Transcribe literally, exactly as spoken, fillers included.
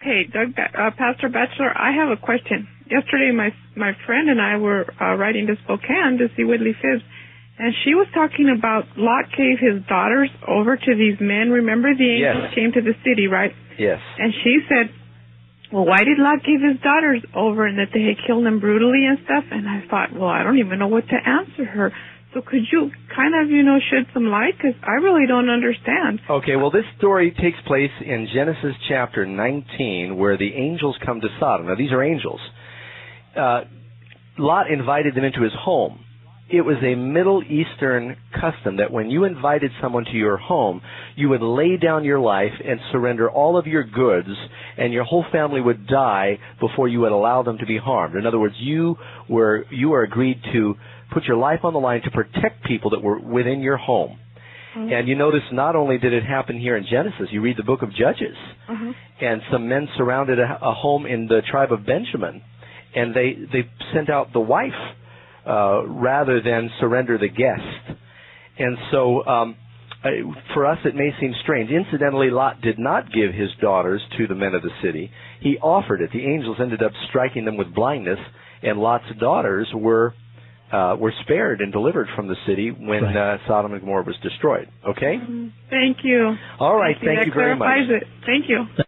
Hey, Doug, uh, Pastor Batchelor, I have a question. Yesterday, my my friend and I were uh, riding to Spokane to see Whitley Phibbs, and she was talking about Lot gave his daughters over to these men. Remember, the angels Yes. came to the city, right? Yes. And she said, well, why did Lot give his daughters over and that they had killed them brutally and stuff? And I thought, well, I don't even know what to answer her. So could you kind of, you know, shed some light? Because I really don't understand. Okay, well, this story takes place in Genesis chapter nineteen, where the angels come to Sodom. Now, these are angels. Uh, Lot invited them into his home. It was a Middle Eastern custom that when you invited someone to your home, you would lay down your life and surrender all of your goods, and your whole family would die before you would allow them to be harmed. In other words, you were you were agreed to put your life on the line to protect people that were within your home. Mm-hmm. And you notice not only did it happen here in Genesis, you read the book of Judges, mm-hmm. and some men surrounded a, a home in the tribe of Benjamin, and they, they sent out the wife uh, rather than surrender the guest. And so um, for us it may seem strange. Incidentally, Lot did not give his daughters to the men of the city. He offered it. The angels ended up striking them with blindness, and Lot's daughters were Uh, were spared and delivered from the city when right. uh, Sodom and Gomorrah was destroyed. Okay? Mm-hmm. Thank you. All right. Thank you, thank you very much. It. Thank you.